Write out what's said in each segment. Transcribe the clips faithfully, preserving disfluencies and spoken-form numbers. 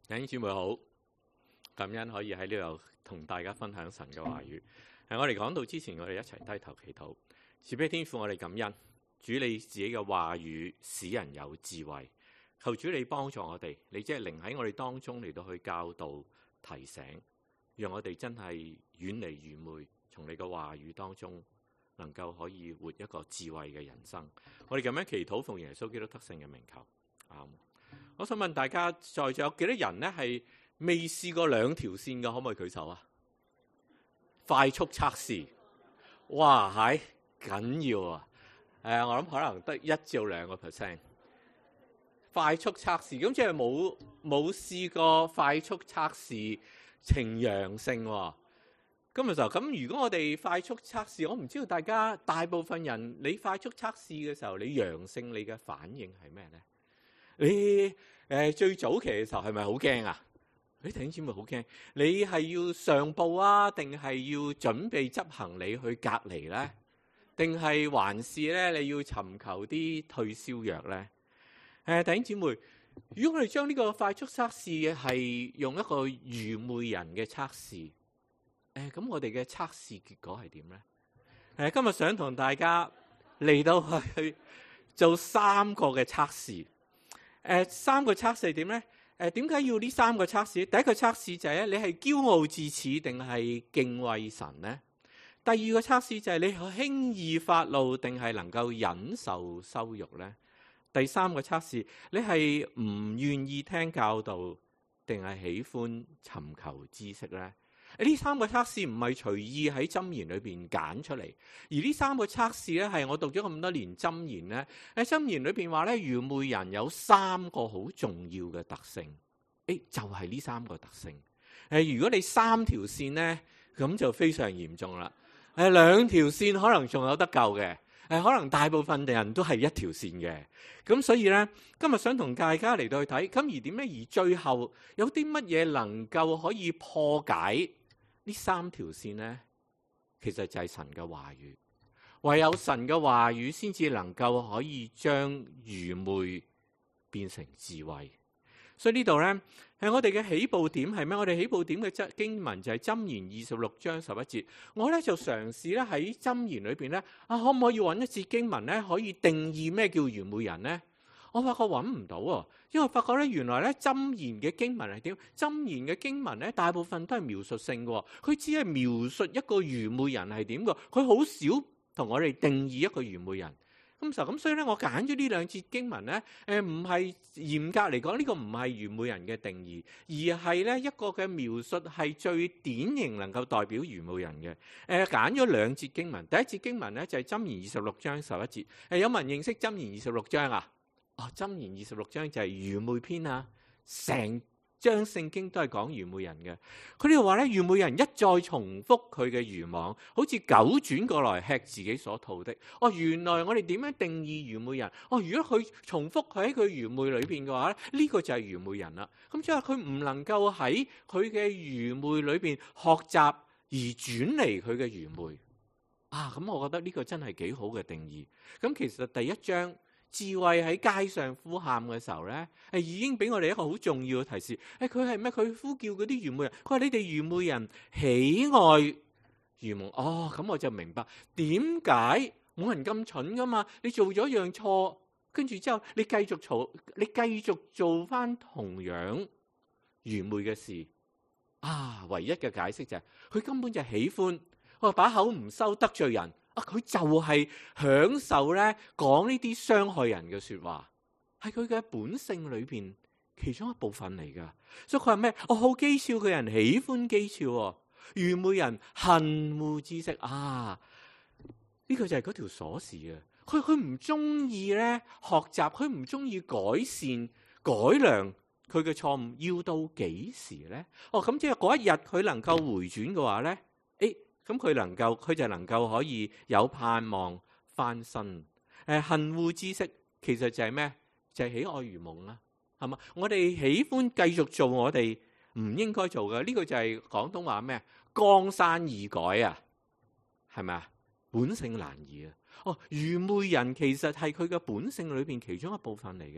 弟兄姊妹好，感恩可以喺呢度同大家分享神嘅話語。喺我哋講到之前，我哋一齊低頭祈禱。慈悲天父，我哋感恩主你自己嘅話語使人有智慧，求主你幫助我哋，你即係靈喺我哋當中嚟到去教導提醒，讓我哋真係遠離愚昧，從你嘅話語當中能夠可以活一個智慧嘅人生。我哋咁樣祈禱奉耶穌基督得勝嘅名求，阿們。我想問大家，在座有幾多人呢係未試過兩條線嘅？可唔可以舉手啊？快速測試，哇，係緊要啊！誒，我諗可能得一至兩個 percent 快速測試，咁即係冇冇試過快速測試呈陽性喎。咁就咁，如果我哋快速測試，我唔知道大家大部分人你快速測試嘅時候，你陽性你嘅反應係咩呢？你誒、呃、最早期嘅時候係咪好驚啊？你弟兄姊妹好驚，你係要上報啊，定係要準備執行李去隔離呢？定係還是咧你要尋求啲退燒藥呢？誒、呃，弟兄姊妹，如果我哋將呢個快速測試係用一個愚昧人嘅測試，誒咁我哋嘅測試結果係點呢？誒、呃，今日想同大家嚟到去做三個嘅測試。誒、呃、三個測試點咧？誒點解要呢三個測試？第一個測試就係咧，你係驕傲自恃定係敬畏神呢？第二個測試就係你輕易發怒定係能夠忍受羞辱呢？第三個測試，你係唔願意聽教導定係喜歡尋求知識呢？呢三個測試唔係隨意喺箴言裏邊揀出嚟，而呢三個測試咧係我讀咗咁多年箴言咧，喺箴言裏邊話咧，愚昧人有三個好重要嘅特性，誒就係、是、呢三個特性。誒如果你三條線咧，咁就非常嚴重啦。誒兩條線可能仲有得救嘅，誒可能大部分嘅人都係一條線嘅。咁所以咧，今日想同大家嚟到去睇，咁而點咧？而最後有啲乜嘢能夠可以破解呢三條線呢？其實就係神嘅話語，唯有神嘅話語先至能夠可以將愚昧變成智慧。所以呢度呢，係我哋嘅起步點係咩？我哋起步點嘅經文就係箴言二十六章十一節。我呢就嘗試咧喺箴言裏邊呢，啊可唔可以揾一節經文呢？可以定義咩叫愚昧人呢？我發覺揾唔到啊，因為我發覺咧，原來咧箴言嘅經文係點？箴言嘅經文咧，大部分都係描述性嘅，佢只係描述一個愚昧人係點嘅，佢好少同我哋定義一個愚昧人。咁就咁，所以咧，我揀咗呢兩節經文咧，誒唔係嚴格嚟講，呢個唔係愚昧人嘅定義，而係咧一個嘅描述係最典型能夠代表愚昧人嘅。誒揀咗兩節經文，第一節經文咧就係箴言二十六章十一節。誒有冇人認識箴言二十六章啊？哦，箴言二十六章就係愚昧篇啊，成章聖經都係講愚昧人嘅。佢呢度話咧，愚昧人一再重複佢嘅愚妄，好似狗轉過來吃自己所吐的。哦，原來我哋點樣定義愚昧人？哦，如果佢重複佢喺佢愚昧裏邊嘅話咧，呢、這個就係愚昧人啦。咁即係佢唔能夠喺佢嘅愚昧裏邊學習而轉離佢嘅愚昧。啊，咁我覺得呢個真係幾好嘅定義。咁其實第一章，智慧喺街上呼喊嘅時候咧，係已經俾我哋一個好重要嘅提示。誒，佢係咩？佢呼叫嗰啲愚昧人，佢話你哋愚昧人喜愛愚蒙。哦，咁我就明白點解冇人咁蠢噶嘛？你做咗一樣錯，跟住之後你繼續做，你繼續做翻同樣愚昧嘅事。啊，唯一嘅解釋就係、是、佢根本就喜歡，我把口唔收得罪人。啊！佢就係享受咧講呢啲傷害人嘅說話，係佢嘅本性裏邊其中一部分嚟噶。所以佢話咩？我好譏誚嘅人喜歡譏誚，愚昧人恨惡知識。啊！呢、這個就係嗰條鎖匙啊！佢佢唔中意咧學習，佢唔中意改善改良佢嘅錯誤，要到幾時咧？哦，咁即係嗰一日佢能夠回轉嘅話咧，誒。咁佢能夠，佢就能夠可以有盼望翻身。誒，恨惡知識其實就係咩？就係、是、喜愛愚蒙啦，係嘛？我哋喜歡繼續做我哋唔應該做嘅，呢、這個就係廣東話咩？江山易改啊，係咪啊？本性難移啊！哦，愚昧人其實係佢嘅本性裏邊其中一部分嚟嘅。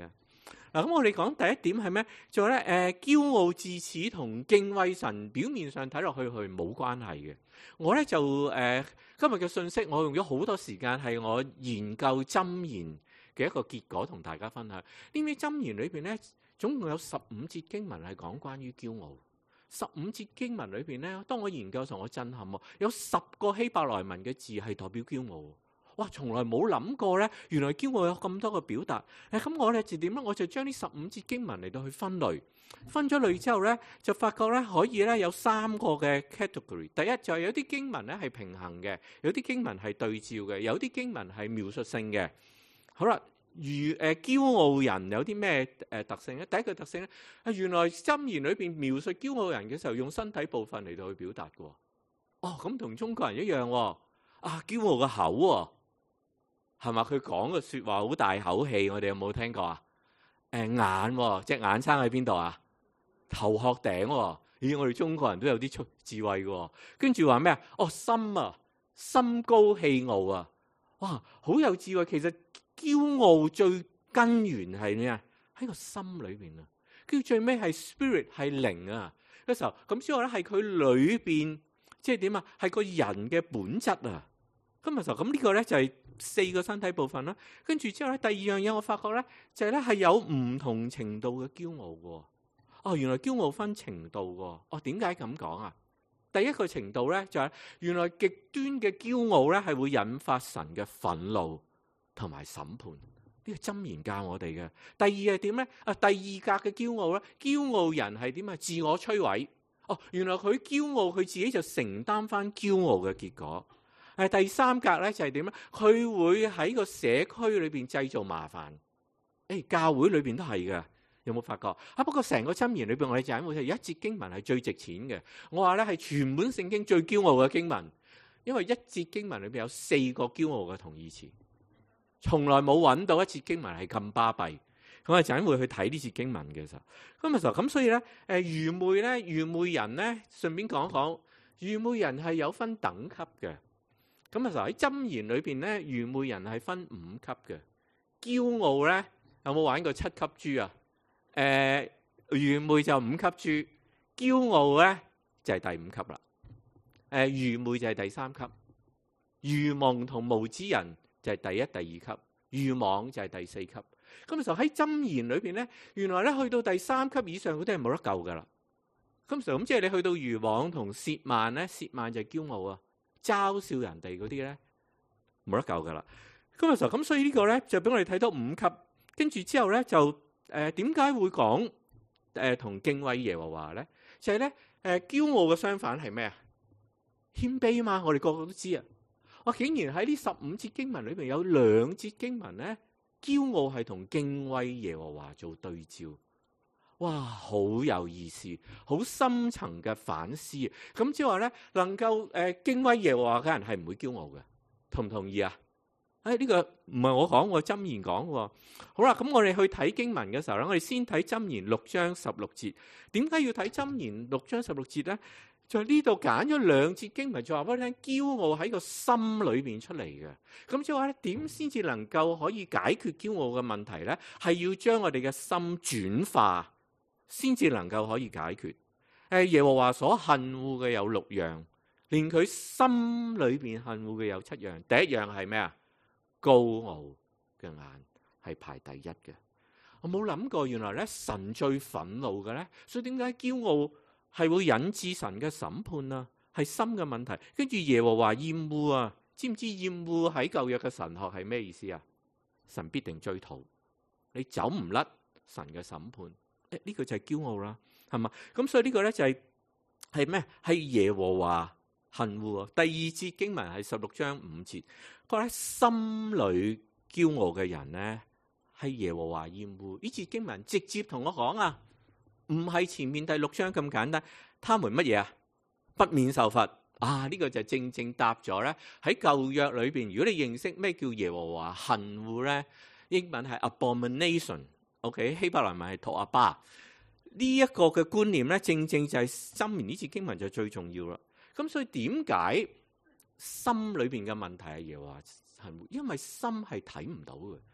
嗱，咁我哋講第一點係咩？就係咧，誒，驕傲自恃同敬畏神，表面上睇落去係冇關係嘅。我咧就誒、呃、今日嘅信息，我用咗好多時間係我研究箴言嘅一個結果，同大家分享。呢啲箴言裏邊咧，總共有十五節經文係講關於驕傲。十五節經文裏邊咧，當我研究時候，我震撼喎，有十個希伯來文嘅字係代表驕傲。哇！從來冇諗過咧，原來驕傲有咁多個表達。誒，咁我哋就點咧？我就將呢十五節經文嚟到去分類，分咗類之後咧，就發覺咧可以咧有三個嘅 category。第一就係有啲經文咧係平衡嘅，有啲經文係對照嘅，有啲經文係描述性嘅。好啦，如誒驕傲人有啲咩誒特性咧？第一個特性咧，係原來箴言裏邊描述驕傲人嘅時候，用身體部分嚟到去表達嘅。哦，咁同中國人一樣喎。啊，驕傲個口喎。係嘛？佢講嘅説話好大口氣，我哋有冇聽過啊？誒眼，隻眼生喺邊度啊？頭殼頂喎。咦，我哋中國人都有啲智慧嘅。跟住話咩啊？哦，心啊，心高氣傲啊！哇，好有智慧。其實驕傲最根源係咩啊？喺個心裏邊啊。跟住最尾係 spirit 係靈啊嘅時候，咁之後咧係佢裏邊，即係點啊？係個人嘅本質啊。咁嘅時候，咁呢個咧就係、是。四個身體部分啦，跟住之後咧，第二樣嘢我發覺咧，就係咧係有唔同程度嘅驕傲嘅。哦，原來驕傲分程度嘅。哦，點解咁講啊？第一個程度咧就係原來極端嘅驕傲咧係會引發神嘅憤怒同埋審判。呢個箴言教我哋嘅。第二係點咧？啊，第二格嘅驕傲咧，驕傲人係點啊？自我摧毀。哦，原來佢驕傲，佢自己就承擔翻驕傲嘅結果。係第三格咧，就係點咧？佢會喺個社區裏邊製造麻煩。誒，教會裏邊都係嘅，有冇發覺啊？不過成個箴言裏邊，我哋就係有一節經文係最值錢嘅。我話咧係全本聖經最驕傲嘅經文，因為一節經文裏邊有四個驕傲嘅同義詞，從來冇揾到一節經文係咁巴閉。咁我哋陣會去睇呢節經文嘅時候，咁嘅時候咁，所以咧誒愚昧咧，愚昧人咧，順便講講，愚昧人係有分等級嘅。咁啊，喺箴言裏邊咧，愚昧人係分五級嘅。驕傲咧，有冇玩過七級豬啊？誒、呃，愚昧就五級豬，驕傲咧就係、是、第五級啦。誒、呃，愚昧就係第三級，愚蒙同無知人就係第一、第二級，愚妄就係第四級。咁就喺箴言裏邊咧，原來咧去到第三級以上，嗰啲係冇得救噶啦。咁就咁即係你去到愚妄同褻慢咧，褻慢就係驕傲啊。嘲笑人哋嗰啲咧冇得救噶啦。咁嘅時候咁，所以呢個咧就俾我哋睇到五級，跟住之後咧就誒點解會講誒同敬畏耶和華咧？就係咧誒驕傲嘅相反係咩啊？謙卑嘛，我哋個個都知啊。我竟然喺呢十五節經文裏邊有兩節經文咧，驕傲係同敬畏耶和華做對照。哇，好有意思，好深層嘅反思。咁即係話咧，能夠誒、呃、敬畏耶和華嘅人係唔會驕傲嘅，同唔同意啊？誒、哎、呢、這個唔係我講，我箴言講嘅。好啦，咁我哋去睇經文嘅時候咧，我哋先睇箴言六章十六節。點解要睇箴言六章十六節咧？就係呢度揀咗兩節經文，就話俾你聽，驕傲喺個心裏邊出嚟嘅。咁即係話咧，點先至能夠可以解決驕傲嘅問題咧？係要將我哋嘅心轉化，先至能夠可以解決。誒，耶和華所恨惡嘅有六樣，連佢心裏邊恨惡嘅有七樣。第一樣係咩啊？高傲嘅眼係排第一嘅。我冇諗過，原來咧神最憤怒嘅咧，所以點解驕傲係會引致神嘅審判啊？係心嘅問題。跟住耶和華厭惡啊，知唔知厭惡喺舊約嘅神學係咩意思啊？神必定追討，你走唔甩神嘅審判。誒，呢個就係驕傲啦，係嘛？咁所以呢個咧就係係咩？係耶和華恨惡。第二節經文係十六章五節，佢話喺心裏驕傲嘅人咧，係耶和華厭惡。呢節經文直接同我講啊，唔係前面第六章咁簡單。他們乜嘢啊？不免受罰啊！呢、這個就正正答咗咧。喺舊約裏邊，如果你認識咩叫耶和華恨惡咧，英文係 abomination。OK， 希伯來文係托阿巴。呢一個嘅觀念咧，正正就係箴言呢節經文就最重要啦。咁所以點解心裏邊嘅問題係耶和華恨惡？因為心係睇唔到嘅。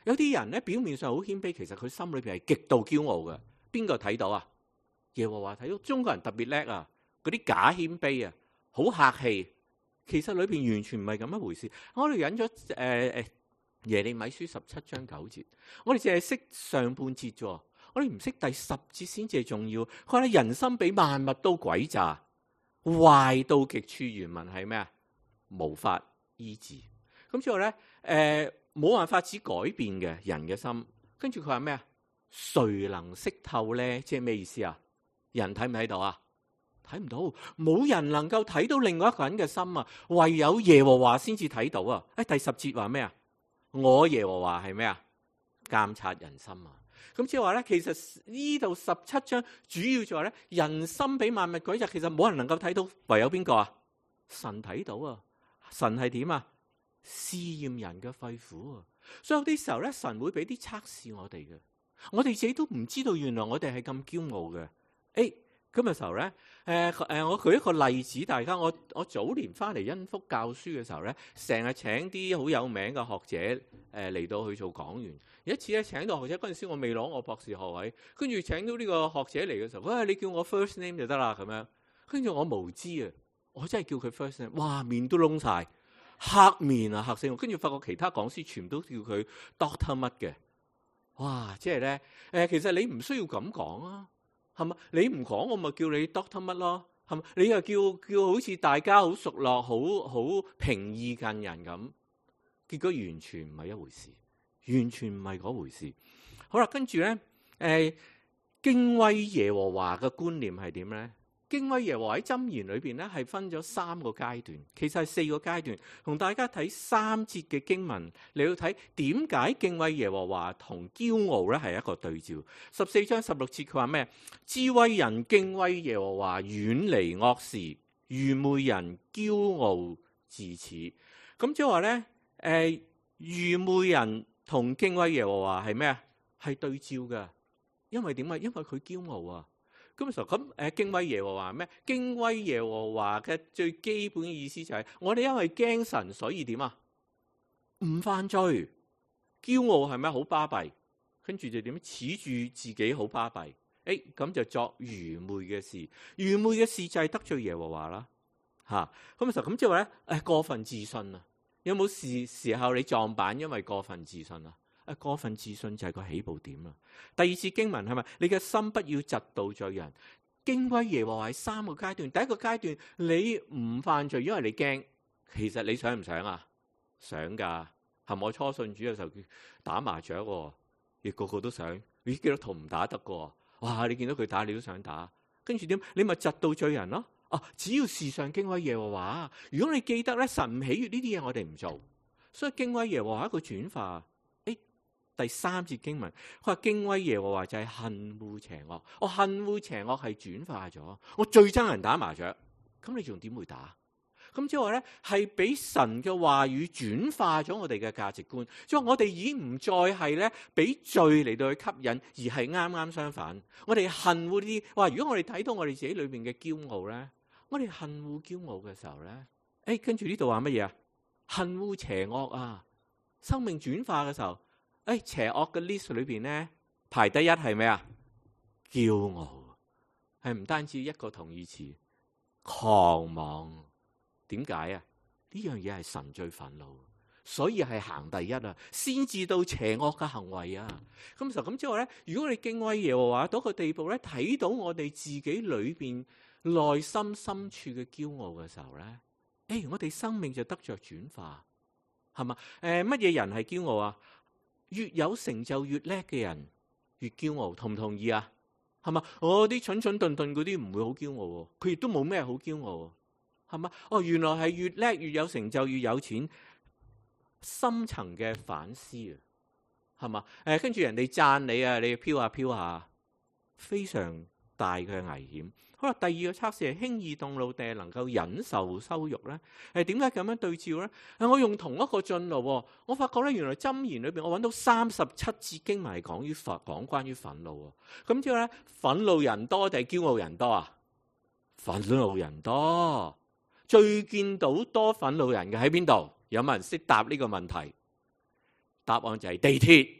有啲人咧表面上好謙卑，其實佢心裏邊係極度驕傲嘅。邊個睇到啊？耶和華睇到。中國人特別叻啊！嗰啲假謙卑啊，好客氣，其實裏邊完全唔係咁一回事。我哋引咗誒誒耶利米書十七章九節，我哋淨係識上半節啫，我哋唔識第十節先至係重要。佢話咧，人心比萬物都詭詐，壞到極處。原文係咩啊？無法醫治。咁之後咧，誒冇辦法子改變嘅人嘅心。跟住佢話咩啊？誰能識透咧？即係咩意思啊？人睇唔睇到啊？睇唔到，冇人能夠睇到另外一個人嘅心啊！唯有耶和華先至睇到啊！誒，第十節話咩啊？我耶和華係咩啊？監察人心啊！咁即係話咧，其實呢度十七章主要就係咧，人心比萬物詭詐，其實冇人能夠睇到，唯有邊個啊？神睇到啊！神係點啊？試驗人嘅肺腑啊！所以有啲時候咧，神會俾啲測試我哋嘅，我哋自己都唔知道，原來我哋係咁驕傲嘅。誒，今日時候咧，誒、呃、誒，我舉一個例子，大家我我早年翻嚟恩福教書嘅時候咧，成日請啲好有名嘅學者誒嚟到去做講員。有一次咧，請到學者嗰陣時，我未攞我博士學位，跟住請到呢個學者嚟嘅時候，喂、哎，你叫我 first name 就得啦咁樣。跟住我無知啊，我真係叫佢 first name， 哇，面都燶晒。黑面啊，嚇死我！跟住發覺其他講師全部都叫佢 doctor 乜嘅，哇！即係咧，誒，其實你唔需要咁講啊，係嘛？你唔講我咪叫你 doctor 乜咯，係嘛？你又叫叫好似大家好熟絡、好好平易近人咁，結果完全唔係一回事，完全唔係嗰回事。好啦，跟住咧，誒，敬畏耶和華嘅觀念係點咧？敬畏耶和華喺箴言裏邊咧，係分咗三個階段，其實係四個階段。同大家睇三節嘅經文，你要睇點解敬畏耶和華同驕傲咧係一個對照。十四章十六節佢話咩？智慧人敬畏耶和華，遠離惡事；愚昧人驕傲自恃。咁即係話咧，誒、呃，愚昧人同敬畏耶和華係咩啊？係對照㗎，因為點啊？因為佢驕傲啊。咁咁誒，敬畏耶和華咩？敬畏耶和華嘅最基本嘅意思就係、是、我哋因為驚神，所以點啊？唔犯罪。驕傲係咪好巴閉？跟住就點？恃住自己好巴閉。誒，咁就作愚昧嘅事。愚昧嘅事就係得罪耶和華啦。嚇，咁就咁即係話咧，誒過分自信啊！有冇時時候你撞板，因為過分自信啊？誒，過分自信就係個起步點啦。第二次經文係咪？你嘅心不要嫉妒罪人。敬畏耶和華係三個階段。第一個階段，你唔犯罪，因為你驚。其實你想唔想啊？想噶。係咪？我初信主嘅時候打麻雀，亦個個都想。你基督徒唔打得噶。哇！你見到佢打，你都想打。跟住點？你咪嫉妒罪人咯。哦，只要時常敬畏耶和華。如果你記得咧，神唔喜悅呢啲嘢，我哋唔做。所以敬畏耶和華係一個轉化。第三節經文，佢話敬畏耶和華就係恨惡邪惡。我恨惡邪惡係轉化咗。我最憎人打麻雀，咁你仲點會打？咁即係話咧，係俾神嘅話語轉化咗我哋嘅價值觀。即係我哋已經唔再係咧俾罪嚟到去吸引，而係啱啱相反。我哋恨惡呢啲。哇！如果我哋睇到我哋自己裏邊嘅驕傲咧，我哋恨惡驕傲嘅時候咧，誒，跟住呢度話乜嘢啊？恨惡邪惡啊！生命轉化嘅時候。誒、哎，邪惡嘅 list 裏邊咧，排第一係咩啊？驕傲，係唔單止一個同義詞，狂妄。點解啊？呢樣嘢係神最憤怒，所以係行第一啊，先至到邪惡嘅行為啊。咁就咁之後咧，如果你敬畏耶和華到個地步咧，睇到我哋自己裏邊內心深處嘅驕傲嘅時候咧，誒、哎，我哋生命就得着轉化，係嘛？誒、呃，乜嘢人係驕傲啊？越有成就越叻嘅人越驕傲，同唔同意啊？係嘛？我啲蠢蠢頓頓嗰啲唔會好驕傲，佢亦都冇咩好驕傲，係嘛？哦，原來係越叻越有成就越有錢，深層嘅反思啊，係嘛？誒，跟住人哋讚你啊，你飄下飄下，非常大嘅危險。好啦，第二個測試係輕易動怒定係能夠忍受羞辱咧？誒，點解咁樣對照咧？誒，我用同一個進路，我發覺咧，原來箴言裏邊我揾到三十七節經文係講於憤，講關於憤怒。咁之後咧，憤怒人多定係驕傲人多啊？憤怒人多，最見到多憤怒人嘅喺邊度？有冇人識答呢個問題？答案就係地鐵。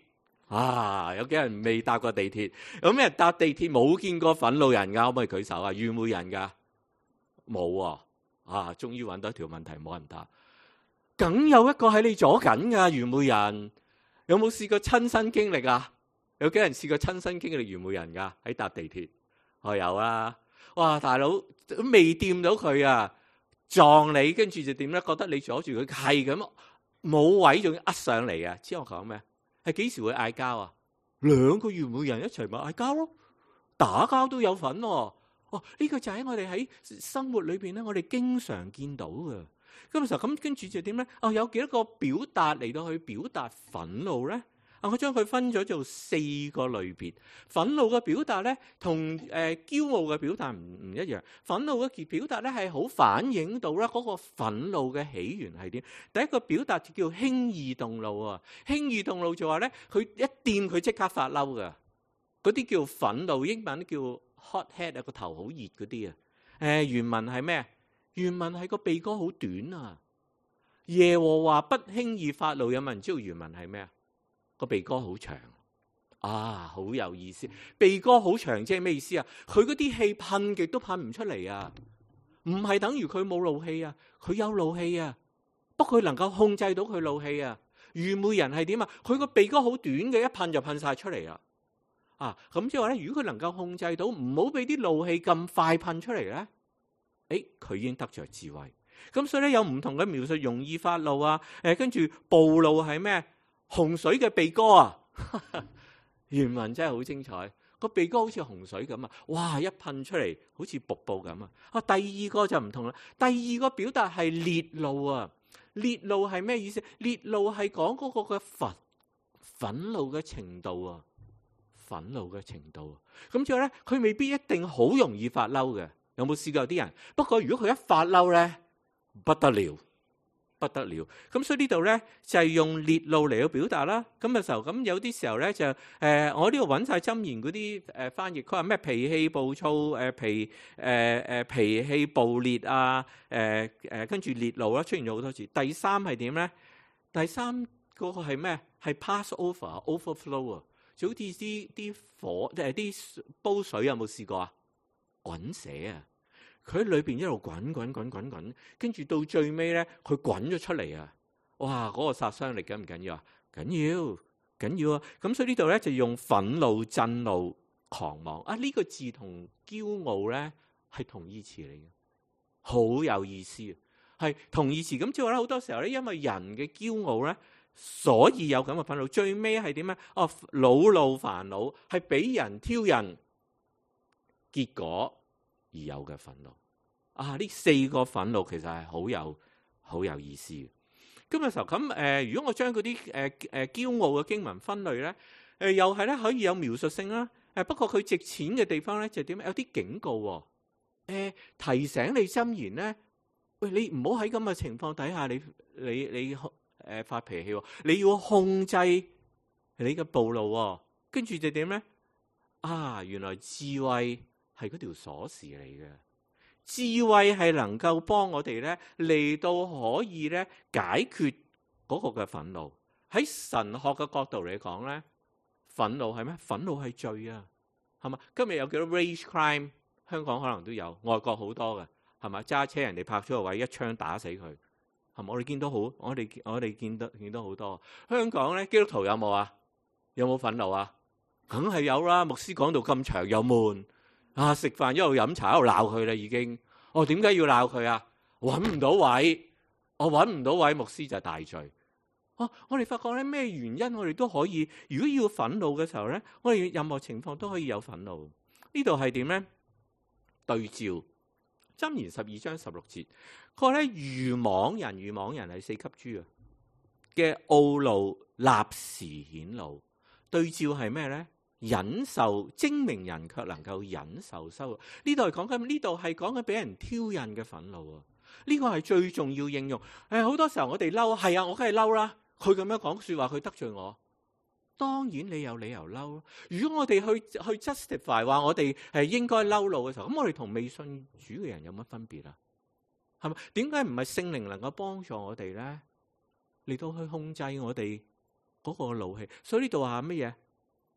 啊！有幾人未搭過地鐵？有咩人搭地鐵冇見過憤怒人㗎？可唔可以舉手啊？愚昧人㗎？冇喎！啊，終於揾到一條問題，冇人答。梗有一個喺你左緊㗎，愚昧人。有冇試過親身經歷啊？有幾人試過親身經歷愚昧人㗎？喺搭地鐵，我、哦、有啦。哇！大佬都未掂到佢啊，撞你，跟住就點咧？覺得你阻住佢，係咁冇位，仲要呃上嚟啊！知我講咩？係幾時會嗌交啊？兩個愚昧人一齊咪嗌交咯，打交都有份喎。哦，呢個就喺我哋喺生活裏邊咧，我哋經常見到嘅。咁時候咁跟住就點咧？哦，有幾多個表達嚟到去表達憤怒咧？啊，我將佢分咗做四個類別。憤怒嘅表達咧，同誒驕傲嘅表達唔唔一樣。憤怒嘅表達咧，係好反映到咧嗰個憤怒嘅起源係點。第一個表達就叫輕易動怒啊！輕易動怒就話咧，佢一掂佢即刻發嬲㗎。嗰啲叫憤怒，英文叫 hot head 啊，個頭好熱嗰啲啊。誒原文係咩？原文係個鼻哥好短啊！耶和華不輕易發怒，有冇人知道原文係咩啊？個鼻哥好長啊，好有意思。鼻哥好長即係咩意思啊？佢嗰啲氣噴極都噴唔出嚟啊！唔係等於佢冇怒氣啊，佢有怒氣啊，不過佢能夠控制到佢怒氣啊。愚昧人係點啊？佢個鼻哥好短嘅，一噴就噴晒出嚟啦。啊，咁即係話咧，如果佢能夠控制到，唔好俾啲怒氣咁快噴出嚟咧，誒，佢已經得着智慧。咁所以咧，有唔同嘅描述，容易發怒啊，誒，跟住暴怒係咩？洪水嘅鼻哥啊，原文真係好精彩，個鼻哥好似洪水咁啊！哇，一噴出嚟好似瀑布咁啊！啊，第二個就唔同啦，第二個表達係烈怒啊！烈怒係咩意思？烈怒係講嗰個嘅憤憤怒嘅程度啊，憤怒嘅程度啊！咁之後咧，佢未必一定好容易發嬲嘅。有冇試過有啲人？不過如果佢一發嬲咧，不得了。不得了，咁所以呢度咧就係、是、用烈怒嚟到表達啦。咁嘅時候，咁有啲時候咧就誒、呃，我呢度揾晒箴言嗰啲誒翻譯，佢話咩脾氣暴躁，誒、呃、脾誒誒、呃、脾氣暴烈啊，誒誒跟住烈怒啦，出現咗好多次。第三係點咧？第三嗰個係咩？係 pass over，overflow 啊，就好似啲啲火誒啲煲水有冇試過啊？滾瀉啊！佢喺裏邊一路滾滾滾滾滾，跟住到最尾咧，佢滾咗出嚟啊！哇，嗰個殺傷力緊唔緊要啊？緊要，緊要啊！咁所以呢度咧就用憤怒、震怒、狂妄啊！呢個字同驕傲咧係同義詞嚟嘅，好有意思啊！係同義詞咁即係話咧，好多時候咧，因為人嘅驕傲咧，所以有咁嘅憤怒。最尾係點咧？哦，惱怒、煩惱係俾人挑釁，結果而有嘅憤怒啊！呢四個憤怒其實係好有好有意思嘅。今日時候咁誒、呃，如果我將嗰啲誒誒驕傲嘅經文分類咧，誒、呃、又係咧可以有描述性啦。誒、呃、不過佢值錢嘅地方咧就點、是？有啲警告喎、哦呃，提醒你箴言咧，喂，你唔好喺咁嘅情況底下，你你你誒、呃、發脾氣喎，你要控制你嘅暴怒喎。跟住就點咧？啊，原來智慧係嗰條鎖匙嚟嘅，智慧係能夠幫我哋咧嚟到可以咧解決嗰個嘅憤怒。喺神學嘅角度嚟講咧，憤怒係咩？憤怒係罪啊，係嘛？今日有幾多 rage crime？ 香港可能都有，外國好多嘅，係嘛？揸車人哋泊咗個位，一槍打死佢，係嘛？我哋見到好，我哋我哋見得見到好多。香港咧，基督徒有冇啊？有冇憤怒啊？梗係有啦！牧師講到咁長又悶啊，食飯一路飲茶一路鬧佢啦，已經。我點解要鬧佢啊？揾唔到位，我揾唔到位，牧師就大罪。哦，我哋發覺咧咩原因，我哋都可以。如果要憤怒嘅時候咧，我哋任何情況都可以有憤怒。呢度係點咧？對照箴言十二章十六節，佢話咧愚妄人，愚妄人係四級豬啊嘅懊怒立時顯露。對照係咩咧？忍受，精明人卻能夠忍受羞辱。呢度係講緊，呢度係講緊俾人挑釁嘅憤怒啊！呢個係最重要應用。誒，好多時候我哋嬲，係啊，我梗係嬲啦。佢咁樣講說話，佢得罪我，當然你有理由嬲。如果我哋去去 justify 話我哋係應該嬲怒嘅時候，咁我哋同未信主嘅人有乜分別啊？係咪？點解唔係聖靈能夠幫助我哋咧？嚟到去控制我哋嗰個怒氣？所以呢度話乜嘢？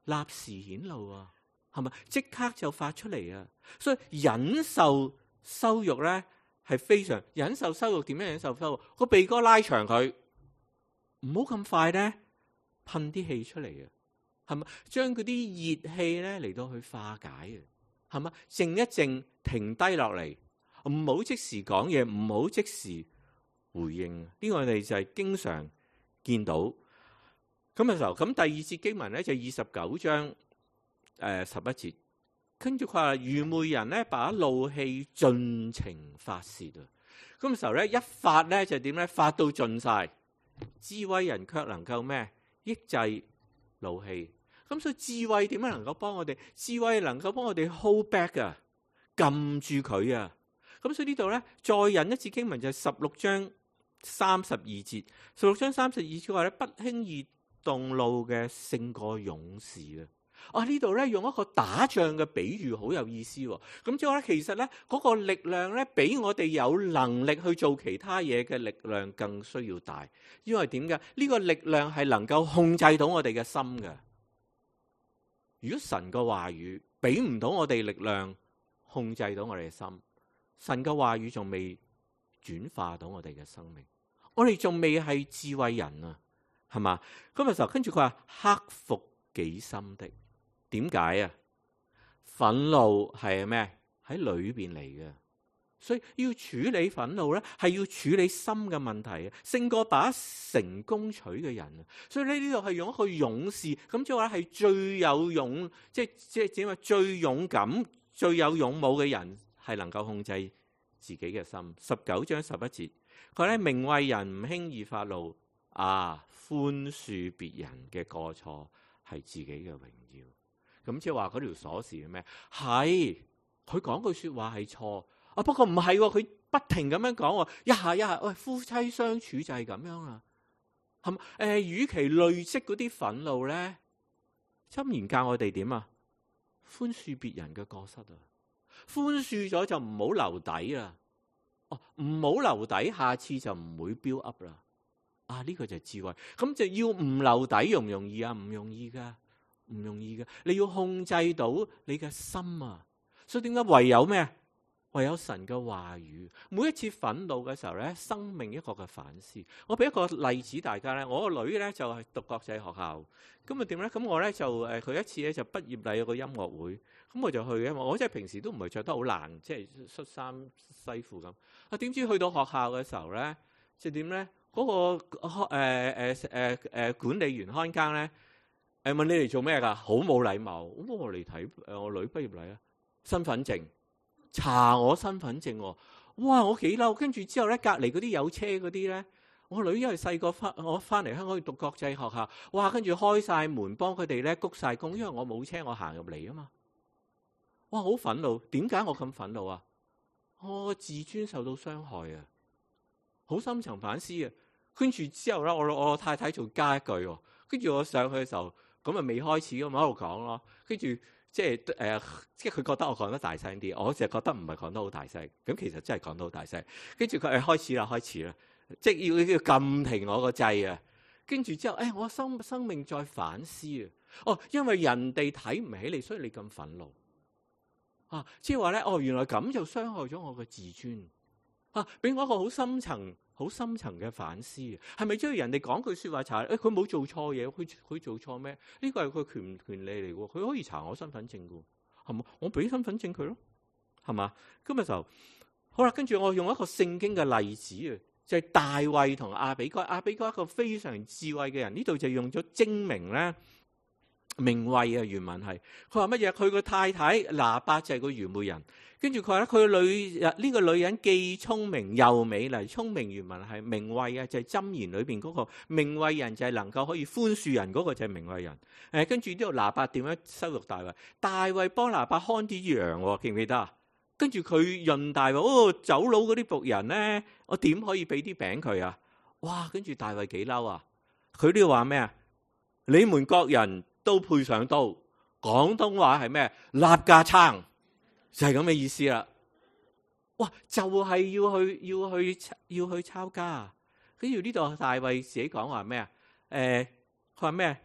立時顯露啊，係咪？即刻就發出嚟啊！所以忍受羞辱咧係非常忍受羞辱。點樣忍受羞辱？個鼻哥拉長佢，唔好咁快咧噴啲氣出嚟啊！係咪？將嗰啲熱氣咧嚟到去化解啊！係咪？靜一靜，停低落嚟，唔好即時講嘢，唔好即時回應。呢個我哋就係經常見到咁嘅時候。咁第二節經文咧就二十九章誒十一節，跟住佢話愚昧人咧把怒氣盡情發泄啊！咁嘅時候咧一發咧就點咧？發到盡晒。智慧人卻能夠咩？抑制怒氣。咁所以智慧點樣能夠幫我哋？智慧能夠幫我哋 hold back 啊，撳住佢啊。咁所以呢度咧再引一節經文就係十六章三十二節。十六章三十二節話咧，不輕易動怒嘅勝過勇士啊。啊呢度咧用一個打仗嘅比喻好有意思。咁即係話咧，其實咧嗰個力量咧比我哋有能力去做其他嘢嘅力量更需要大。因為點解？呢個力量係能夠控制到我哋嘅心嘅。如果神嘅話語俾唔到我哋力量控制到我哋嘅心，神嘅話語仲未轉化到我哋嘅生命，我哋仲未係智慧人啊，係嘛？咁嘅時候跟住佢話克服己心的，點解啊？憤怒係咩？喺裏邊嚟嘅，所以要處理憤怒咧，係要處理心嘅問題啊，勝過把成功取嘅人啊。所以呢呢度係用一個勇士，咁即係話係最有勇，即係即係點話最勇敢、最有勇武嘅人，係能夠控制自己嘅心。十九章十一節，佢咧明慧人唔輕易發怒啊，寬恕別人嘅過錯係自己嘅榮耀。咁即係話嗰條鎖匙係咩？係佢講句說話係錯。啊！不過唔係，佢不停咁樣講，一下一下，喂，夫妻相處就係咁樣啦，係咪？誒、呃，與其累積嗰啲憤怒咧，箴言教我哋點啊？寬恕別人嘅過失啊，寬恕咗就唔好留底啦。哦，唔好留底，下次就唔會 build up 啦。啊，呢、這個就係智慧。咁就要唔留底容唔容易啊？唔容易噶，唔容易噶。你要控制到你嘅心啊。所以點解唯有咩？唯有神嘅話語，每一次憤怒嘅時候咧，生命一個嘅反思。我俾一個例子大家咧，我個女咧就係讀國際學校，咁啊點咧？咁我咧就誒，佢一次咧就畢業禮有個音樂會，咁我就去嘅。我即係平時都唔係着得好爛，即係恤衫西褲咁。啊，點知去到學校嘅時候咧，就點咧？嗰個誒誒誒誒管理員看更咧，誒問你嚟做咩噶？好冇禮貌。咁我嚟睇誒我女畢業禮啊，身份證。查我身份證喎，哇！我幾嬲，跟住之後咧，隔離嗰啲有車嗰啲咧，我女因為細個翻，我翻嚟香港去讀國際學校，哇！跟住開晒門幫佢哋咧鞠晒躬，因為我冇車，我行入嚟啊嘛，哇！好憤怒，點解我咁憤怒啊？我自尊受到傷害啊，好深層反思啊。跟住之後咧，我我太太仲加一句，跟住我上去嘅時候，咁啊未開始咁喺度講咯，跟住。即係誒、呃，即係佢覺得我講得大聲啲，我就覺得唔係講得好大聲。咁其實真係講得好大聲。跟住佢誒開始啦，開始啦，即係要要撳停我個掣啊。跟住之後，誒、哎、我生生命再反思啊。哦，因為人哋睇唔起你，所以你咁憤怒啊。即係話咧，哦原來咁就傷害咗我嘅自尊啊，俾我一個好深層、好深層嘅反思。係咪即係人哋講句説話查？誒佢冇做錯嘢，佢佢做錯咩？呢個係佢權權利嚟喎，佢可以查我身份證㗎，係嘛？我俾身份證佢咯，係嘛？今日就好啦，跟住我用一個聖經嘅例子啊，就係、是、大衛同亞比該。亞比該一個非常智慧嘅人，呢度就用咗精明咧。明慧啊，原文係佢話乜嘢？佢個太太拿八就係個愚昧人，跟住佢話咧，佢個女呢、呢個女人既聰明又美麗。聰明原文係明慧啊，就係、是、箴言裏邊嗰個明慧人，就係能夠可以寬恕人嗰個就係明慧人。誒，跟住呢度拿八點樣羞辱大衛？大衛幫拿八看啲羊，記唔記得啊？跟住佢潤大衛，哦，走佬嗰啲僕人咧，我點可以俾啲餅佢啊？哇！跟住大衛幾嬲啊？佢呢度話咩啊？你們各人都配上刀，廣東話係咩？立架撐，就係咁嘅意思啦。哇，就係、是、要去要去要去抄家。跟住呢度大衛自己講話咩啊？誒、呃，佢話咩？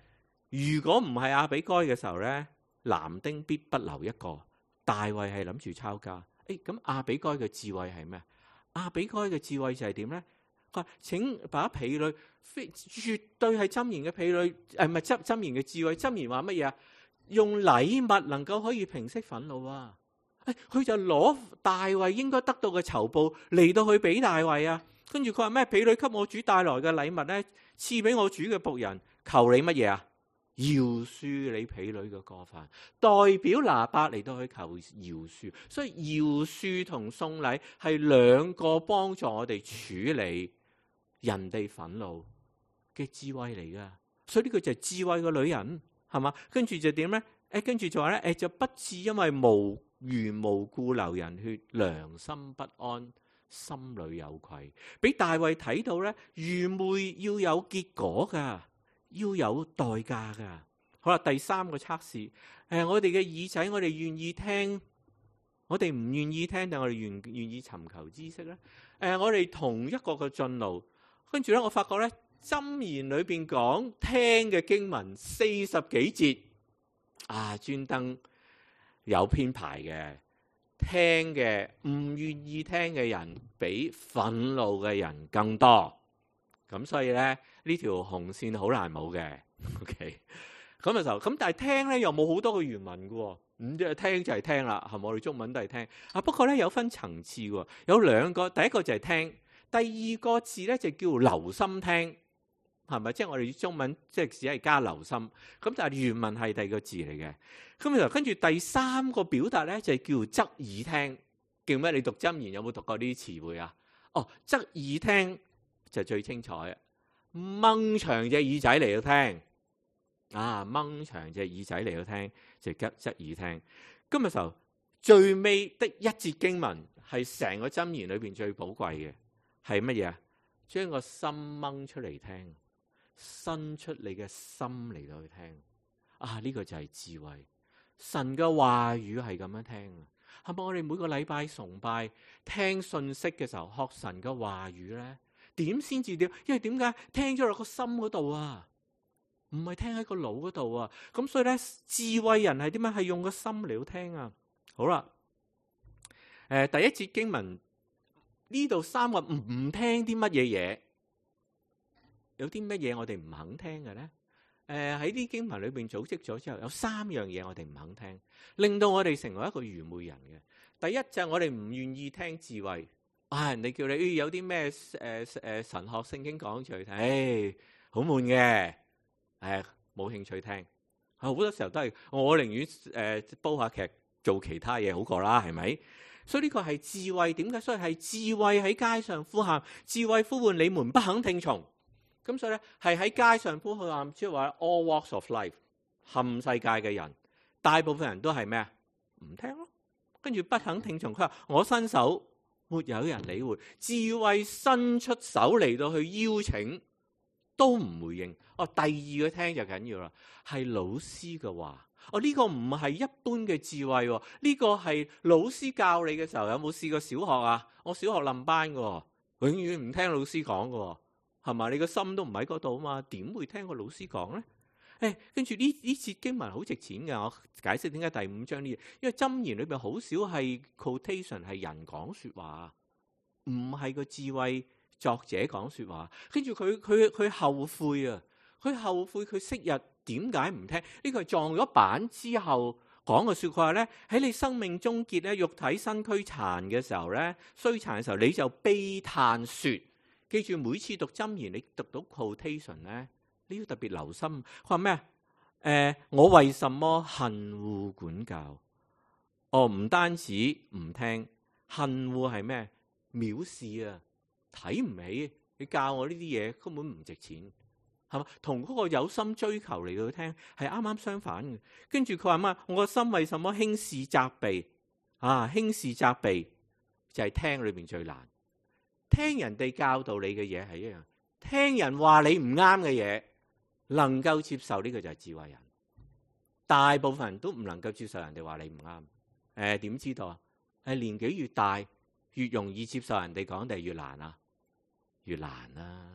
如果唔係亞比該嘅時候咧，男丁必不留一個。大衛係諗住抄家。誒，咁亞比該嘅智慧係咩？亞比該嘅智慧就係點咧？佢話請把婢女，非絕對係箴言嘅婢女，誒唔係箴箴言嘅智慧。箴言話乜嘢啊？用禮物能夠可以平息憤怒啊！誒，佢就攞大衛應該得到嘅酬報嚟到去俾大衛啊！跟住佢話咩？婢女給我主帶來嘅禮物咧，賜俾我主嘅僕人，求你乜嘢啊？饒恕你婢女嘅過犯，代表拿八嚟到去求饒恕。所以饒恕同送禮係兩個幫助我哋處理人哋憤怒嘅智慧嚟噶。所以呢個就係智慧嘅女人，係嘛？跟住就點咧？誒，跟住就話咧，誒，就不至因為無緣無故流人血，良心不安，心裏有愧。俾大衛睇到咧，愚昧要有結果噶。要有代價噶。好啦，第三個測試，誒、呃，我哋嘅耳仔，我哋願意聽，我哋唔願意聽，定我哋願願意尋求知識咧？誒、呃，我哋同一個嘅進路，跟住咧，我發覺咧，箴言裏邊講聽嘅經文四十幾節，啊，專登有編排嘅，聽嘅唔願意聽嘅人比憤怒嘅人更多。咁所以咧，呢條紅線好難冇嘅。OK， 咁嘅時候，咁但係聽咧又冇好多個原文嘅喎，咁即係聽就係聽啦，係咪？我哋中文都係聽啊。不過咧有分層次嘅，有兩個，第一個就係聽，第二個字咧就叫留心聽，係咪？即係我哋中文即係只係加留心，咁但係原文係第二個字嚟嘅。咁就跟住第三個表達咧就係叫側耳聽，叫咩？你讀箴言有冇讀過呢啲詞彙啊？哦，側耳聽。就最清楚嘅，掹長隻耳仔嚟到聽，啊掹長隻耳仔嚟到聽，就側側耳聽。今日時候最尾的一節經文係成個箴言裏邊最寶貴嘅，係乜嘢啊？將個心掹出嚟聽，伸出你嘅心嚟到去聽。啊，呢個就係智慧。神嘅話語係咁樣聽，係咪？我哋每個禮拜崇拜聽信息嘅時候學神嘅話語咧？點先至點？因為點解聽咗落個心嗰度啊？唔係聽喺個腦嗰度啊？咁所以咧，智慧人係點樣？係用個心嚟聽啊！好啦，誒、呃，第一節經文呢度三個唔唔聽啲乜嘢嘢？有啲乜嘢我哋唔肯聽嘅咧？誒、呃，喺啲經文裏邊組織咗之後，有三樣嘢我哋唔肯聽，令到我哋成為一個愚昧人嘅。第一就係我哋唔願意聽智慧。啊！人哋叫你有啲咩誒誒神學聖經講出去聽，誒好悶嘅，誒冇興趣聽。好多時候都係我寧願誒煲下劇做其他嘢好過啦，係咪？所以呢個係智慧。點解？所以係智慧喺街上呼喊，智慧呼喚你們不肯聽從。咁所以咧係喺街上呼喊，即係話 all walks of life， 冚世界嘅人，大部分人都係咩啊？唔聽咯，跟住不肯聽從。佢話我伸手。沒有人理會，智慧伸出手嚟到去邀請，都唔回應。哦，第二個聽就緊要啦，係老師嘅話。哦，呢、這個唔係一般嘅智慧，呢、這個係老師教你嘅時候，有冇試過小學啊？我小學冧班嘅，永遠唔聽老師講嘅，係嘛？你個心都唔喺嗰度啊嘛，點會聽個老師講咧？誒，跟住呢呢節經文好值錢嘅，我解釋點解第五章呢？因為箴言裏邊好少係 quotation 係人講說話，唔係個智慧作者講說話。跟住佢佢佢後悔啊，佢後悔佢昔日點解唔聽？呢個係撞咗板之後講嘅說話咧，喺你生命終結咧，肉體身軀殘嘅時候咧，衰殘嘅時候，你就悲嘆說。記住每次讀箴言，你讀到 quotation 咧。你要特別留心，佢話咩啊？誒、呃，我為什麼恨惡管教？哦，唔單止唔聽，恨惡係咩？藐視啊，睇唔起你教我呢啲嘢根本唔值錢，係嘛？同嗰個有心追求嚟到聽係啱啱相反嘅。跟住佢話咩？我個心為什麼輕視責備？啊，輕視責備就係、是、聽裏邊最難。聽人哋教導你嘅嘢係一樣，聽人話你唔啱嘅嘢。能夠接受呢個就係智慧人，大部分人都唔能夠接受人哋話你唔啱。誒、呃，點知道啊？誒，年紀越大越容易接受人哋講，定係越難啊？越難啊！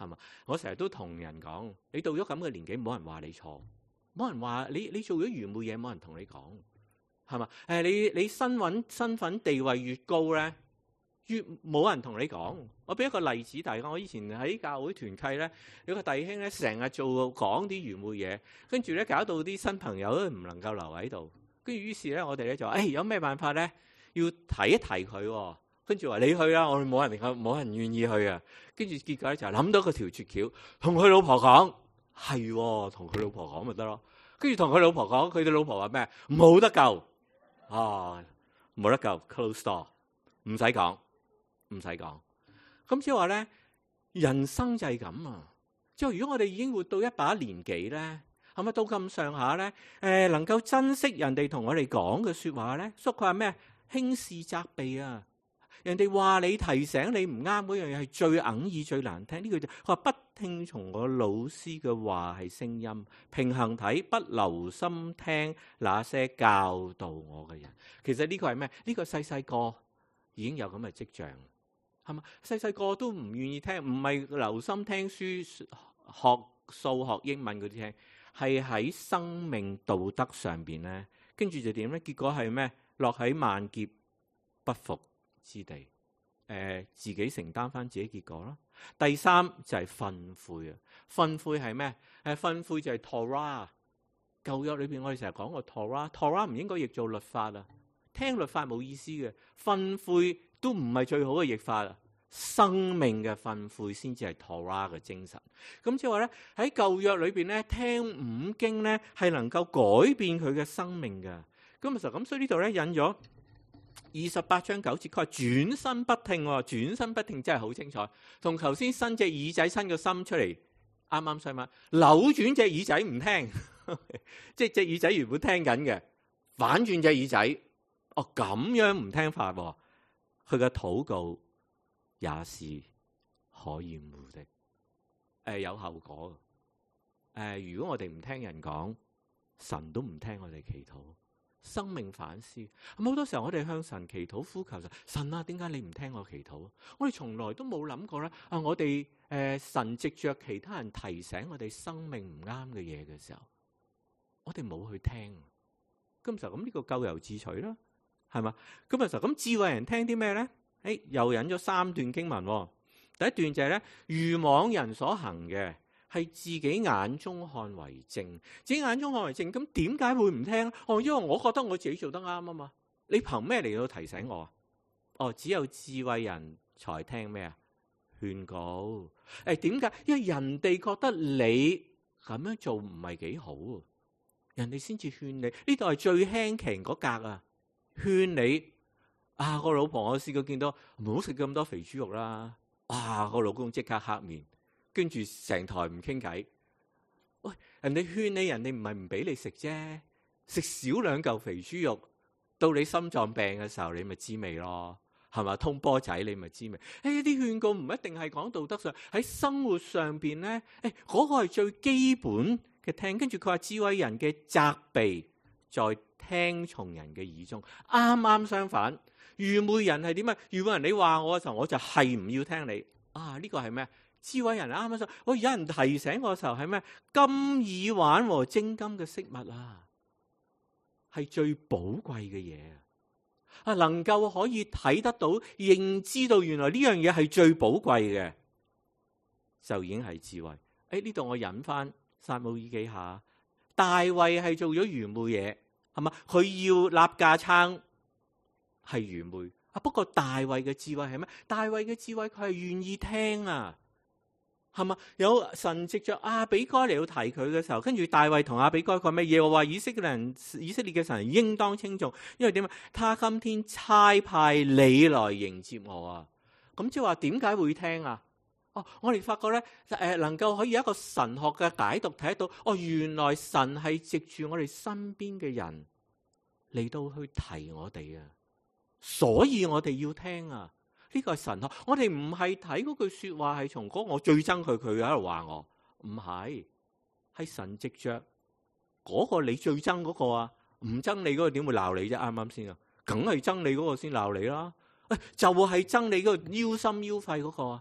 係嘛？我成日都同人講，你到咗咁嘅年紀，冇人話你錯，冇人話你你做咗愚昧嘢，冇人同你講，係嘛？誒，你你身份身份地位越高咧，越冇人同你講。我俾一個例子大家，我以前喺教會團契咧，有個弟兄咧成日做講啲愚昧嘢，跟住咧搞到啲新朋友都唔能夠留喺度。跟住於是咧，我哋咧就誒、哎、有咩辦法咧？要提一提佢。跟住話你去啊，我哋冇人冇人願意去啊。跟住結果咧就諗到個條絕橋，同佢老婆講係，同佢老婆講咪得咯。跟住同佢老婆講，佢哋老婆話咩？冇得救啊，冇得救 ，close door， 唔使講，唔使講。咁即係話咧，人生就係咁啊。即係如果我哋已經活到一把年紀咧，係咪到咁上下咧？誒，能夠珍惜人哋同我哋講嘅說話咧？叔佢話咩？輕視責備啊！人哋話你提醒你唔啱嗰樣嘢係最哽耳最難聽，呢句就佢話不聽從我老師嘅話係聲音，平衡睇不留心聽那些教導我嘅人。其實呢個係咩？呢個細細個已經有咁嘅跡象，係嘛？細細個都唔願意聽，唔係留心聽書、學數學、英文嗰啲聽，係喺生命道德上邊咧，跟住就點咧？結果係咩？落喺萬劫不復之地，誒、呃，自己承擔翻自己結果啦。第三就係訓誨啊，訓誨係咩？誒，訓誨就係 Torah。舊約裏邊我哋成日講過 Torah，Torah 唔應該譯做律法啊，聽律法冇意思嘅，訓誨都唔係最好嘅譯法啊。生命嘅訓誨先至係 Torah 嘅精神。咁即係話咧，喺舊約裏邊咧，聽五經咧係能夠改變佢嘅生命嘅。咁就咁，所以呢度咧引咗二十八章九節，佢話轉身不聽，轉身不聽真係好清楚，同頭先伸隻耳仔伸個心出嚟，啱啱相反，扭轉隻耳仔唔聽，即係隻耳仔原本聽緊嘅，反轉隻耳仔，哦咁樣唔聽法，佢嘅禱告也是可厭惡的，誒、呃、有後果嘅，誒、呃、如果我哋唔聽人講，神都唔聽我哋祈禱。生命反思，好多時候我哋向神祈禱呼求就神啊，點解你唔聽我祈禱？我哋從來都冇諗過咧。啊，我哋誒、呃、神藉着其他人提醒我哋生命唔啱嘅嘢嘅時候，我哋冇去聽。咁就咁呢個咎由自取啦，係嘛？咁啊就咁智慧人聽啲咩咧？誒、哎，又引咗三段經文、哦。第一段就係咧，愚妄人所行嘅。係自己眼中看為正，自己眼中看為正，咁點解會唔聽？哦，因為我覺得我自己做得啱啊嘛。你憑咩嚟到提醒我啊？哦，只有智慧人才聽咩啊？勸告。誒，點解？因為人哋覺得你咁樣做唔係幾好，人哋先至勸你。呢度係最輕騎嗰格啊，勸你啊，個老婆我試過見到唔好食咁多肥豬肉啦，哇，個老公即刻黑面。跟住成台唔傾偈，喂，人哋勸你，人哋唔係唔俾你食啫，食少兩嚿肥豬肉，到你心臟病嘅時候，你咪知味咯，係嘛？通波仔你咪知味。誒，啲勸告唔一定係講道德上，喺生活上邊咧，誒，嗰個係最基本嘅聽。跟住佢話智慧人嘅責備，在聽從人嘅耳中，啱啱相反。愚昧人係點啊？愚昧人你話我嘅時候，我就係唔要聽你。啊，呢個係咩？智慧人啱啱想，我有人提醒我嘅時候係咩？金耳環和精金嘅飾物啊，係最寶貴嘅嘢啊！能夠可以睇得到、認知到原來呢樣嘢係最寶貴嘅，就已經係智慧。誒，呢度我引翻撒母耳記下，大衛係做咗愚昧嘢，係嘛？佢要立架撐係愚昧啊！不過大衛嘅智慧係咩？大衛嘅智慧佢係願意聽啊！係嘛？有神藉着亞比該嚟到提佢嘅時候，跟住大衛同亞比該講咩嘢？我話以色列人、以色列嘅神應當稱頌，因為點啊？他今天差派你來迎接我啊！咁即係話點解會聽啊？哦，我哋發覺咧，誒，能夠可以有一個神學嘅解讀睇得到，哦，原來神係藉住我哋身邊嘅人嚟到去提我哋啊，所以我哋要聽啊。呢個係神學，我哋唔係睇嗰句說話係從嗰我最憎佢，佢喺度話我，唔係，係神藉着嗰個你最憎嗰個啊，唔憎你嗰個點會鬧你啫？啱啱先啊，梗係憎你嗰個先鬧你啦，誒，就係憎你嗰個腰心腰肺嗰個啊，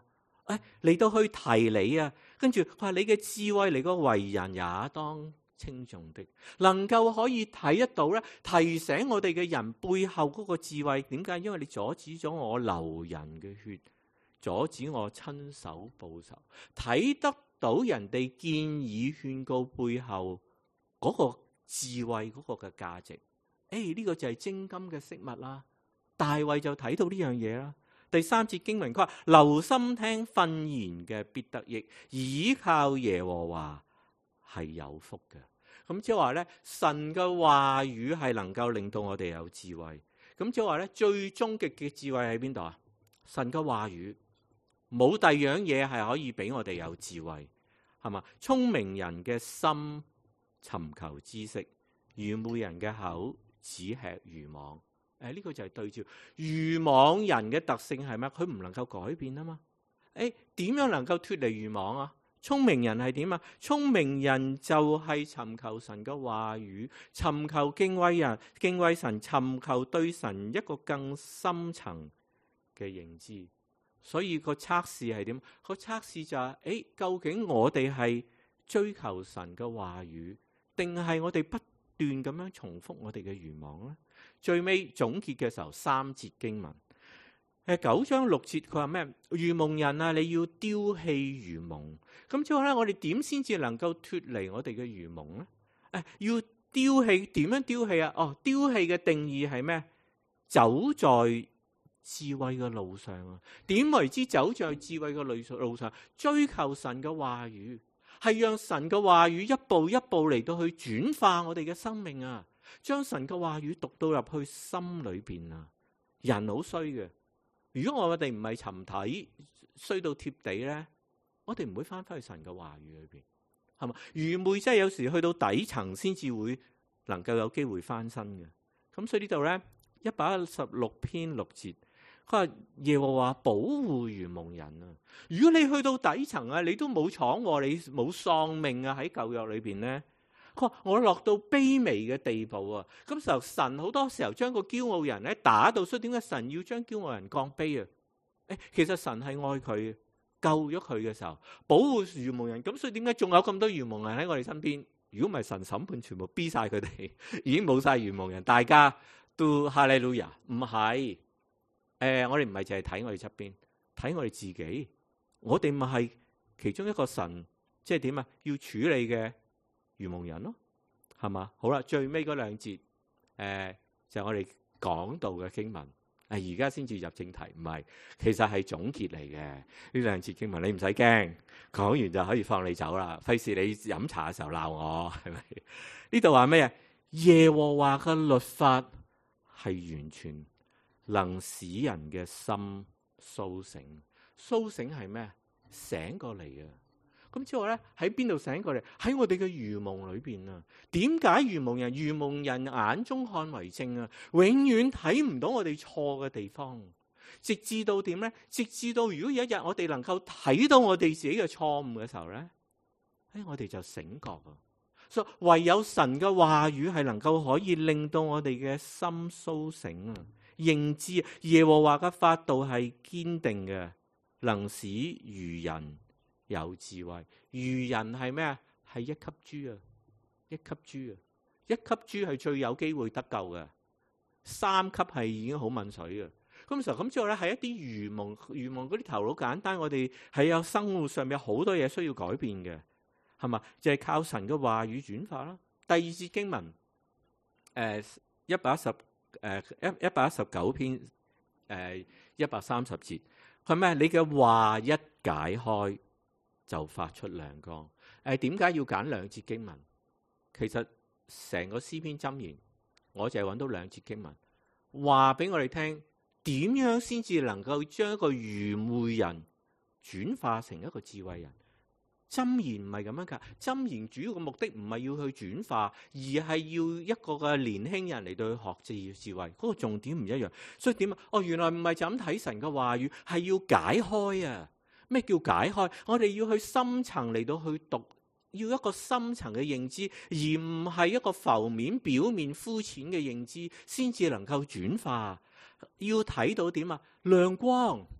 誒嚟到去提你啊，跟住佢話你嘅智慧嚟個為人也當稱頌的，能夠可以睇得到咧，提醒我哋嘅人背後嗰個智慧。點解？因為你阻止咗我流人嘅血，阻止我親手報仇，睇得到人哋建議勸告背後嗰個智慧嗰個嘅價值。誒，呢個就係精金嘅飾物啦。大衛就睇到呢樣嘢啦。第三節經文佢話：留心聽訓言嘅必得益，倚靠耶和華係有福嘅。咁即係話咧，神嘅話語係能夠令到我哋有智慧。咁即係話咧，最終極嘅智慧喺邊度啊？神嘅話語，冇第二樣嘢係可以俾我哋有智慧，係嘛？聰明人嘅心尋求知識，愚昧人嘅口只吃愚妄。誒，呢、這個就係對照愚妄人嘅特性係咩？佢唔能夠改變啊嘛。誒，點樣能夠脫離愚妄啊？聰明人係點啊？聰明人就係尋求神嘅話語，尋求敬畏人、敬畏神，尋求對神一個更深層嘅認知。所以個測試係點？個測試就係、是、誒，究竟我哋係追求神嘅話語，定係我哋不斷咁樣重複我哋嘅愚妄咧？最尾總結嘅時候，三節經文，誒九章六節佢話咩？愚蒙人啊，你要丟棄愚蒙。咁之後咧，我哋點先至能夠脫離我哋嘅愚蒙咧？誒，要丟棄，點樣丟棄啊？哦，丟棄嘅定義係咩？走在智慧嘅路上啊。點為之走在智慧嘅路上？追求神嘅話語，係讓神嘅話語一步一步嚟到去轉化我哋嘅生命啊！將神嘅話語讀到入去心裏邊啊！人好衰嘅，如果我哋唔係沉體衰到貼地咧，我哋唔會翻返去神嘅話語裏邊，係嘛？愚昧真係有時去到底層先至會能夠有機會翻身嘅。咁所以呢度咧，一百一十六篇六節，佢話耶和華保護愚蒙人啊！如果你去到底層啊，你都冇闖禍，你冇喪命啊，喺舊約裏邊咧。我落到卑微嘅地步啊！咁時候神好多時候將個驕傲人咧打到，所以點解神要將驕傲人降卑啊？誒，其實神係愛佢，救咗佢嘅時候保護愚蒙人。咁所以點解仲有咁多愚蒙人喺我哋身邊？如果唔係神審判全部逼晒佢哋，已經冇晒愚蒙人，大家都哈利路亞。唔係，誒，我哋唔係淨係睇我哋側邊，睇我哋自己。我哋咪係其中一個神，即係點啊？要處理嘅愚蒙人咯，係嘛？好啦，最尾嗰兩節，誒、呃，就係、我哋講到嘅經文。誒，而家先至入正題，唔係，其實係總結嚟嘅。呢兩節經文你唔使驚，講完就可以放你走啦。費事你飲茶嘅時候鬧我，係咪？呢度話咩啊？耶和華嘅律法係完全，能使人嘅心甦醒。甦醒係咩？醒過嚟啊！咁之後咧，喺邊度醒過嚟？喺我哋嘅愚蒙裏邊啊！點解愚蒙人？愚蒙人眼中看為正啊！永遠睇唔到我哋錯嘅地方，直至到點咧？直至到如果有一日我哋能夠睇到我哋自己嘅錯誤嘅時候咧，誒，我哋就醒覺啊！所以唯有神嘅話語係能夠可以令到我哋嘅心甦醒啊！認知耶和華嘅法度係堅定嘅，能使愚人有智慧。愚人係咩啊？係一級豬啊！一級豬啊！一級豬係最有機會得救嘅，三級係已經好濛水嘅。咁時候咁之後咧，係一啲愚蒙愚蒙嗰啲頭腦簡單，我哋係有生活上面好多嘢需要改變嘅，係嘛？就係、是、靠神嘅話語轉化啦。第二節經文，誒一百一十誒一一百一十九篇誒一百三十節，係咩？你嘅話一解開，就發出亮光。誒，點解要揀兩節經文？其實成個詩篇箴言，我就係揾到兩節經文，話俾我哋聽，點樣先至能夠將一個愚昧人轉化成一個智慧人。箴言唔係咁樣噶，箴言主要嘅目的唔係要去轉化，而係要一個嘅年輕人嚟到去學智智慧。嗰個重點唔一樣。所以點啊？哦，原來唔係就咁睇神嘅話語，係要解開啊！咩叫解開？我哋要去深層嚟到去讀，要一個深層嘅認知，而唔係一個浮面、表面、膚淺嘅認知，先至能夠轉化。要睇到點啊？亮光，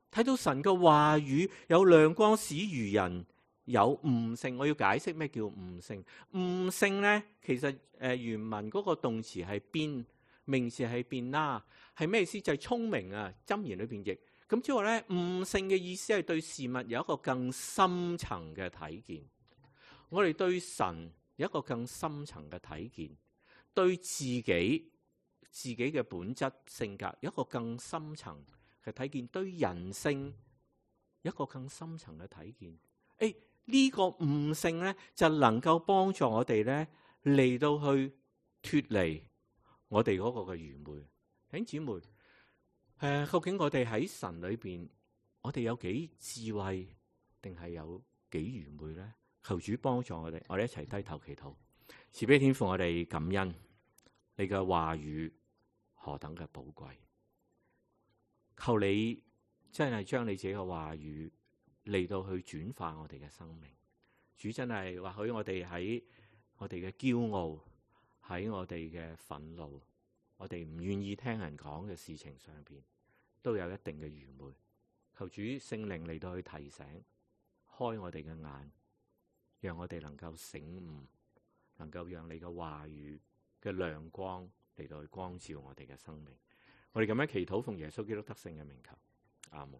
睇到神嘅話語有亮光，使愚人有悟性。我要解釋咩叫悟性。悟性咧，其實誒原文嗰個動詞係變，名詞係變啦，係咩意思？就係、是、聰明啊。箴言裏邊譯咁即係話咧，悟性嘅意思係對事物有一個更深層嘅睇見。我哋對神有一個更深層嘅睇見，對自己自己嘅本質性格有一個更深層嘅睇見，對人性一個更深層嘅睇見。誒，呢個悟性咧，就能夠幫助我哋咧嚟到去脫離我哋嗰個嘅愚昧。弟兄姊妹，誒、呃，究竟我哋喺神裏邊，我哋有幾智慧，定係有幾愚昧咧？求主幫助我哋，我哋一齊低頭祈禱。慈悲天父，我哋感恩你嘅話語何等嘅寶貴。求你真係將你自己嘅話語嚟到去轉化我哋嘅生命。主真係或許我哋喺我哋嘅驕傲，喺我哋嘅憤怒，我哋唔願意聽人講嘅事情上邊，都有一定嘅愚昧。求主聖靈嚟到去提醒，開我哋嘅眼，讓我哋能夠醒悟，能夠讓你嘅話語嘅亮光嚟到去光照我哋嘅生命。我哋咁樣祈禱，奉耶穌基督得勝嘅名求，阿門。